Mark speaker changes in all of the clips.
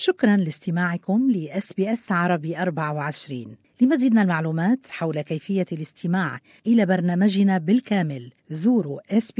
Speaker 1: شكرا لاستماعكم لSBS عربي 24. لمزيد من المعلومات حول كيفية الاستماع إلى برنامجنا بالكامل زوروا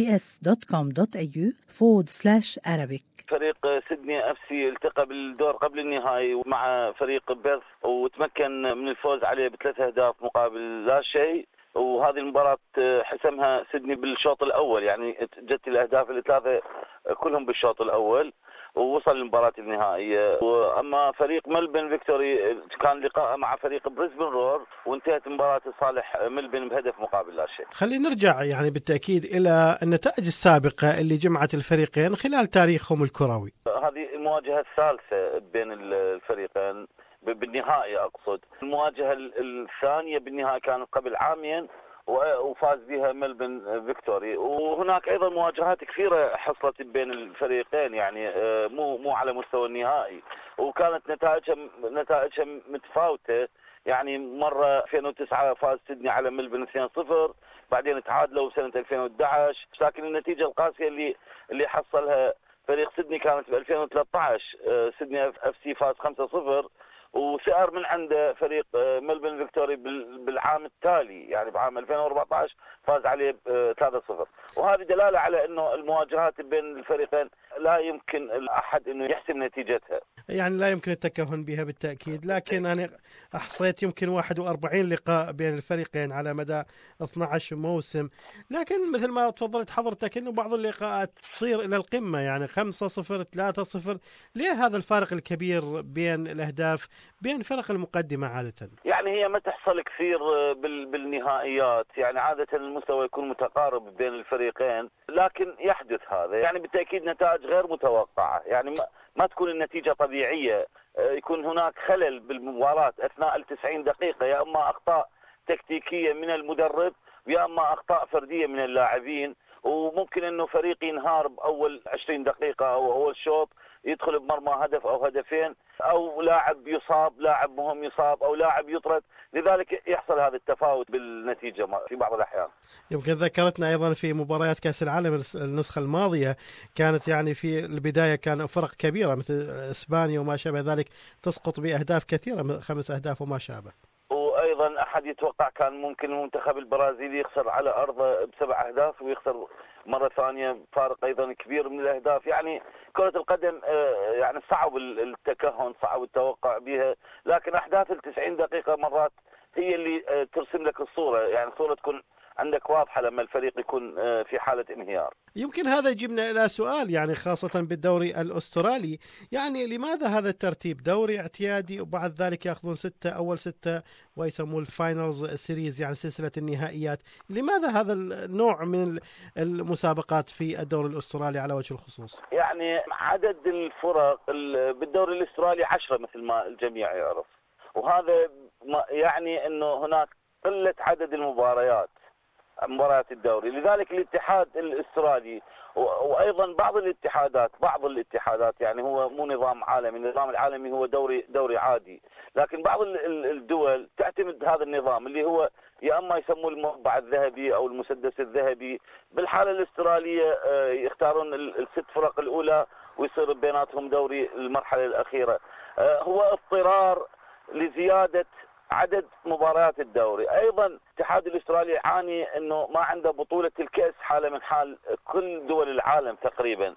Speaker 1: sbs.com.au/Arabic.
Speaker 2: فريق سيدني FC التقى بالدور قبل النهائي مع فريق بيرث وتمكن من الفوز عليه ب3 أهداف مقابل لا شيء، وهذه المباراة حسمها سيدني بالشوط الأول، يعني جت الأهداف الثلاثة كلهم بالشوط الأول ووصل للمباراة النهائية. وأما فريق ملبن فيكتوري كان لقاء مع فريق بريسبن رور وانتهت مباراة صالح ملبن بهدف مقابل لا شيء.
Speaker 3: خلينا نرجع يعني بالتأكيد إلى النتائج السابقة اللي جمعت الفريقين خلال تاريخهم الكروي.
Speaker 2: هذه المواجهة الثالثة بين الفريقين بالنهائي، أقصد المواجهة الثانية بالنهائي كانت قبل عامين وفاز بها ملبن فيكتوري، وهناك ايضا مواجهات كثيره حصلت بين الفريقين، يعني مو على مستوى النهائي، وكانت نتائجها متفاوته. يعني مره 2009 فاز سيدني على ملبن 2-0، بعدين تعادلوا سنه 2011، لكن النتيجه القاسيه اللي حصلها فريق سيدني كانت ب 2013 سيدني FC فاز 5-0 وسأر من عند فريق ملبن فيكتوري بالعام التالي، يعني بعام 2014 فاز عليه 3-0. وهذه دلالة على أنه المواجهات بين الفريقين لا يمكن أحد أنه يحسم نتيجتها،
Speaker 3: يعني لا يمكن التكهن بها بالتأكيد. لكن أنا أحصيت يمكن 41 لقاء بين الفريقين على مدى 12 موسم، لكن مثل ما تفضلت حضرتك أنه بعض اللقاءات تصير إلى القمة، يعني 5-0 3-0. ليه هذا الفارق الكبير بين الأهداف بين فرق المقدمة عادة؟
Speaker 2: يعني هي ما تحصل كثير بالنهائيات، يعني عادة المستوى يكون متقارب بين الفريقين، لكن يحدث هذا يعني بالتأكيد نتائج غير متوقعة، يعني ما تكون النتيجة طبيعية، يكون هناك خلل بالمباراة أثناء 90 دقيقة، يا أما أخطاء تكتيكية من المدرب يا أما أخطاء فردية من اللاعبين، وممكن أنه فريق ينهار بأول 20 دقيقة أو أول شوط يدخل بمرمى هدف أو هدفين، أو لاعب يصاب، لاعب مهم يصاب، أو لاعب يطرد، لذلك يحصل هذا التفاوت بالنتيجة في بعض الأحيان.
Speaker 3: يمكن ذكرتنا أيضا في مباريات كأس العالم النسخة الماضية كانت يعني في البداية كان فرق كبيرة مثل إسبانيا وما شابه ذلك تسقط بأهداف كثيرة 5 أهداف وما شابه.
Speaker 2: وأيضا أحد يتوقع كان ممكن المنتخب البرازيلي يخسر على أرضه ب7 أهداف ويخسر مرة ثانية فارق أيضا كبير من الأهداف. يعني كرة القدم يعني صعب التكهن، صعب التوقع بها، لكن أحداث 90 دقيقة مرات هي اللي ترسم لك الصورة، يعني الصورة تكون عندك واضحة لما الفريق يكون في حالة انهيار.
Speaker 3: يمكن هذا يجيبنا إلى سؤال، يعني خاصة بالدوري الأسترالي، يعني لماذا هذا الترتيب؟ دوري اعتيادي وبعد ذلك يأخذون 6 أول 6 ويسموه الفاينلز سيريز، يعني سلسلة النهائيات. لماذا هذا النوع من المسابقات في الدوري الأسترالي على وجه الخصوص؟
Speaker 2: يعني عدد الفرق بالدوري الأسترالي 10 مثل ما الجميع يعرف، وهذا يعني أنه هناك قلة عدد مباريات الدوري، لذلك الاتحاد الاسترالي وايضا بعض الاتحادات يعني هو مو نظام عالمي، النظام العالمي هو دوري عادي، لكن بعض الدول تعتمد هذا النظام اللي هو يا اما يسموه المربع الذهبي او المسدس الذهبي. بالحاله الاستراليه يختارون ال6 فرق الاولى ويصير بيناتهم دوري المرحله الاخيره. هو اضطرار لزياده عدد مباريات الدوري. ايضا الاتحاد الاسترالي يعاني انه ما عنده بطولة الكأس حالة من حال كل دول العالم تقريبا،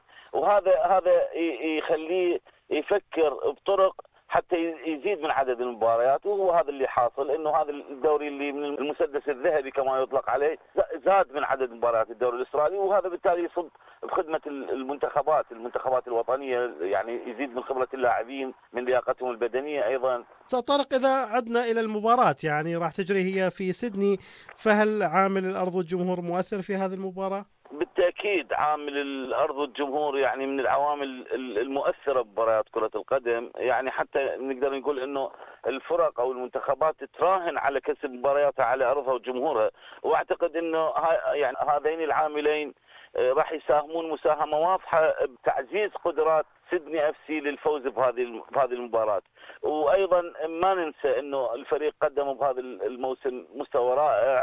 Speaker 2: وهذا يخليه يفكر بطرق حتى يزيد من عدد المباريات، وهو هذا اللي حاصل، انه هذا الدوري اللي من المسدس الذهبي كما يطلق عليه زاد من عدد مباريات الدوري الاسترالي، وهذا بالتالي يصب بخدمة المنتخبات الوطنية، يعني يزيد من خبرة اللاعبين، من لياقتهم البدنية ايضا.
Speaker 3: طارق، إذا عدنا إلى المباراة يعني راح تجري هي في سيدني، فهل عامل الأرض والجمهور مؤثر في هذه المباراة؟
Speaker 2: بالتأكيد عامل الأرض والجمهور يعني من العوامل المؤثرة بمباريات كرة القدم، يعني حتى نقدر نقول إنه الفرق أو المنتخبات تراهن على كسب مبارياتها على أرضها وجمهورها، وأعتقد إنه يعني هذين العاملين راح يساهمون مساهمة واضحة بتعزيز قدرات سيدني FC للفوز بهذه المباراة. وأيضا ما ننسى إنه الفريق قدم بهذا الموسم مستوى رائع،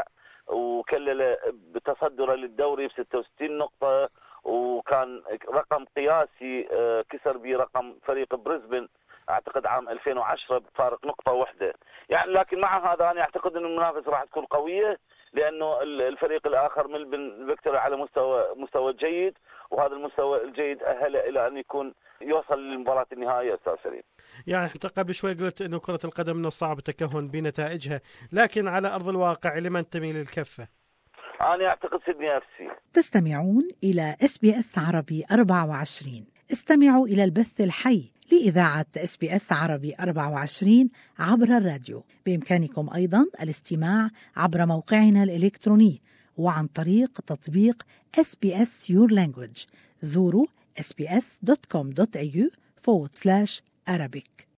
Speaker 2: وكلل بتصدره للدوري ب66 نقطة، وكان رقم قياسي كسر به رقم فريق بريسبن اعتقد عام 2010 بفارق نقطه واحده يعني. لكن مع هذا انا اعتقد ان المنافسه راح تكون قويه، لانه الفريق الاخر ملبن فيكتوريا على مستوى جيد، وهذا المستوى الجيد اهله الى ان يوصل لمباراه النهائيه استاذ سليم.
Speaker 3: يعني انت قبل شوي قلت انه كره القدم من الصعب التكهن بنتائجها، لكن على ارض الواقع لمن تميل الكفه؟
Speaker 2: انا اعتقد سيدني FC.
Speaker 1: تستمعون إلى SBS عربي 24. استمعوا إلى البث الحي لإذاعة SBS عربي 24 عبر الراديو. بإمكانكم أيضاً الاستماع عبر موقعنا الإلكتروني وعن طريق تطبيق SBS Your Language. زوروا sbs.com.au/Arabic.